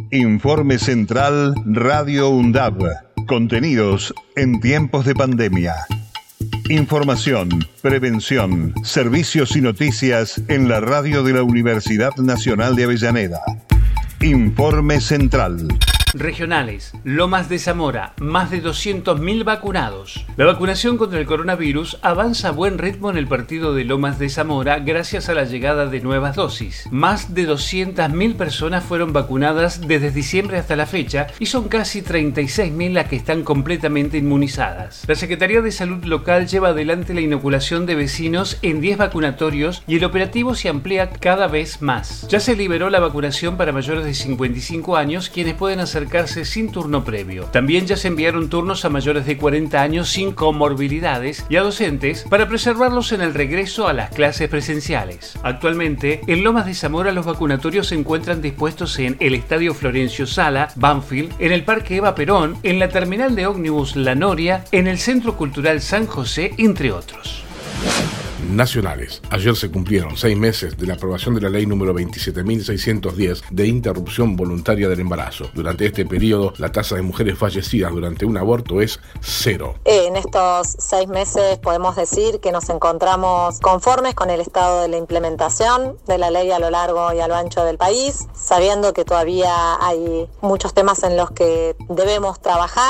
Informe Central Radio UNDAB. Contenidos en tiempos de pandemia. Información, prevención, servicios y noticias en la radio de la Universidad Nacional de Avellaneda. Informe Central. Regionales. Lomas de Zamora, más de 200.000 vacunados. La vacunación contra el coronavirus avanza a buen ritmo en el partido de Lomas de Zamora gracias a la llegada de nuevas dosis. Más de 200.000 personas fueron vacunadas desde diciembre hasta la fecha y son casi 36.000 las que están completamente inmunizadas. La Secretaría de Salud local lleva adelante la inoculación de vecinos en 10 vacunatorios y el operativo se amplía cada vez más. Ya se liberó la vacunación para mayores de 55 años, quienes pueden acercarse sin turno previo. También ya se enviaron turnos a mayores de 40 años sin comorbilidades y a docentes para preservarlos en el regreso a las clases presenciales. Actualmente, en Lomas de Zamora los vacunatorios se encuentran dispuestos en el Estadio Florencio Sala, Banfield, en el Parque Eva Perón, en la terminal de ómnibus La Noria, en el Centro Cultural San José, entre otros. Nacionales. Ayer se cumplieron 6 meses de la aprobación de la ley número 27.610 de interrupción voluntaria del embarazo. Durante este periodo, la tasa de mujeres fallecidas durante un aborto es 0. En estos 6 meses podemos decir que nos encontramos conformes con el estado de la implementación de la ley a lo largo y a lo ancho del país, sabiendo que todavía hay muchos temas en los que debemos trabajar.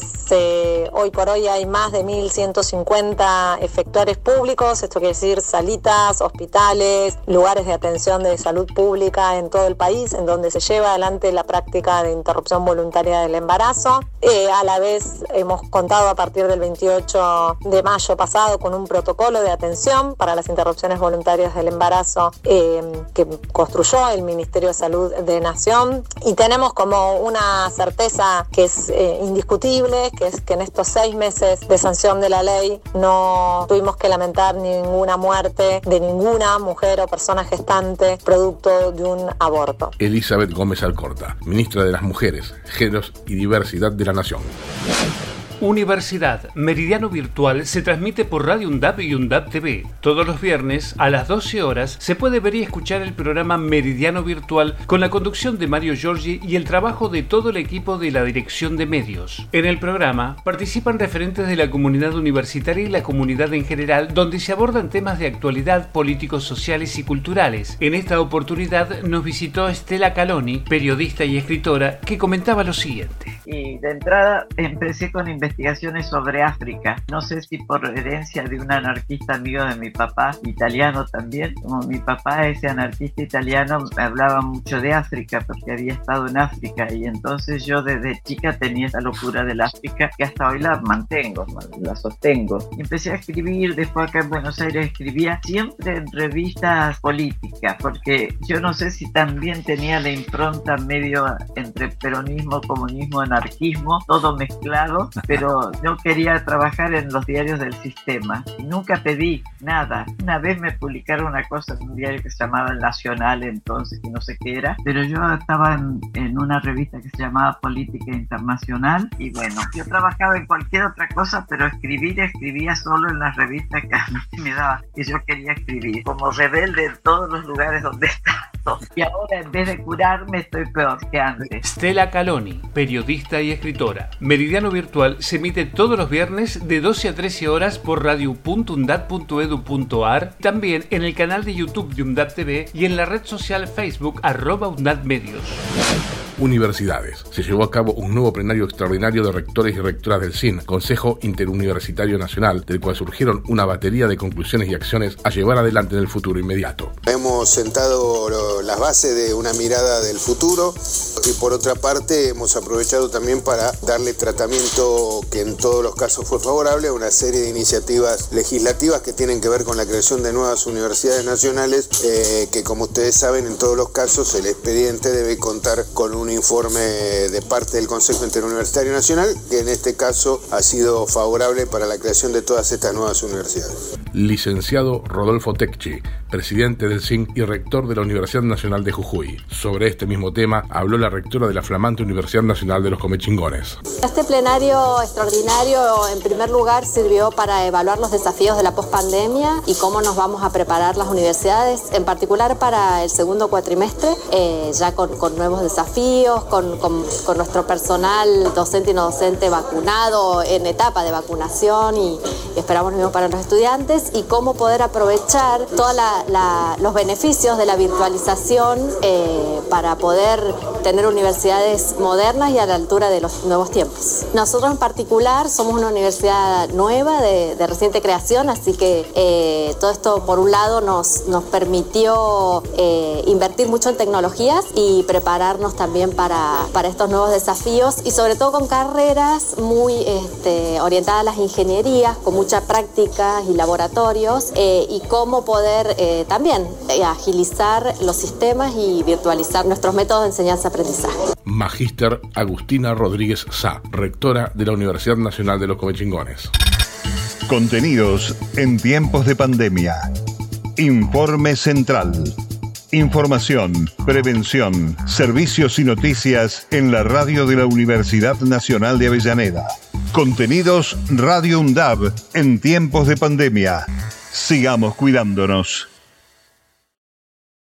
Hoy por hoy hay más de 1.150 efectores públicos, esto quiere decir salitas, hospitales, lugares de atención de salud pública en todo el país, en donde se lleva adelante la práctica de interrupción voluntaria del embarazo. A la vez hemos contado a partir del 28 de mayo pasado con un protocolo de atención para las interrupciones voluntarias del embarazo que construyó el Ministerio de Salud de Nación, y tenemos como una certeza que es indiscutible, que es que en estos 6 meses de sanción de la ley no tuvimos que lamentar ninguna muerte de ninguna mujer o persona gestante producto de un aborto. Elizabeth Gómez Alcorta, ministra de las Mujeres, Géneros y Diversidad de la Nación. Universidad Meridiano Virtual se transmite por Radio UNDAB y UNDAB TV. Todos los viernes a las 12 horas se puede ver y escuchar el programa Meridiano Virtual con la conducción de Mario Giorgi y el trabajo de todo el equipo de la Dirección de Medios. En el programa participan referentes de la comunidad universitaria y la comunidad en general, donde se abordan temas de actualidad, políticos, sociales y culturales. En esta oportunidad nos visitó Stella Caloni, periodista y escritora, que comentaba lo siguiente. Y de entrada empecé con investigaciones sobre África. No sé si por herencia de un anarquista amigo de mi papá, italiano también. Como mi papá, ese anarquista italiano, me hablaba mucho de África porque había estado en África, y entonces yo desde chica tenía esa locura del África que hasta hoy la mantengo, la sostengo. Y empecé a escribir, después acá en Buenos Aires escribía siempre en revistas políticas, porque yo no sé si también tenía la impronta medio entre peronismo, comunismo, anarquismo, todo mezclado, pero no quería trabajar en los diarios del sistema y nunca pedí nada. Una vez me publicaron una cosa en un diario que se llamaba El Nacional entonces, y no sé qué era, pero yo estaba en una revista que se llamaba Política Internacional, y bueno, yo trabajaba en cualquier otra cosa, pero escribía solo en las revistas que a mí me daba, que yo quería escribir, como rebelde en todos los lugares donde estaba. Y ahora, en vez de curarme, estoy peor que antes. Stella Caloni, periodista y escritora. Meridiano Virtual se emite todos los viernes de 12 a 13 horas por radio.undad.edu.ar, también en el canal de YouTube de UNDAB TV y en la red social Facebook @UNDABmedios. Universidades. Se llevó a cabo un nuevo plenario extraordinario de rectores y rectoras del CIN, Consejo Interuniversitario Nacional, del cual surgieron una batería de conclusiones y acciones a llevar adelante en el futuro inmediato. Hemos sentado las bases de una mirada del futuro y por otra parte hemos aprovechado también para darle tratamiento, que en todos los casos fue favorable, a una serie de iniciativas legislativas que tienen que ver con la creación de nuevas universidades nacionales, que como ustedes saben en todos los casos el expediente debe contar con un informe de parte del Consejo Interuniversitario Nacional, que en este caso ha sido favorable para la creación de todas estas nuevas universidades. Licenciado Rodolfo Tecchi, presidente del SIN y rector de la Universidad Nacional de Jujuy. Sobre este mismo tema habló la rectora de la flamante Universidad Nacional de los Comechingones. Este plenario extraordinario, en primer lugar, sirvió para evaluar los desafíos de la pospandemia y cómo nos vamos a preparar las universidades, en particular para el segundo cuatrimestre, ya con nuevos desafíos, con nuestro personal docente y no docente vacunado en etapa de vacunación y esperamos lo mismo para los estudiantes, y cómo poder aprovechar todos los beneficios de la virtualización para poder tener universidades modernas y a la altura de los nuevos tiempos. Nosotros en particular somos una universidad nueva de reciente creación, así que todo esto por un lado nos permitió invertir mucho en tecnologías y prepararnos también para estos nuevos desafíos, y sobre todo con carreras muy orientadas a las ingenierías, con mucha práctica y laboratorios, y cómo poder también agilizar los sistemas y virtualizar nuestros métodos de enseñanza-aprendizaje. Magíster Agustina Rodríguez Sá, rectora de la Universidad Nacional de los Comechingones. Contenidos en tiempos de pandemia. Informe central. Información, prevención, servicios y noticias en la radio de la Universidad Nacional de Avellaneda. Contenidos Radio UNDAB en tiempos de pandemia. Sigamos cuidándonos.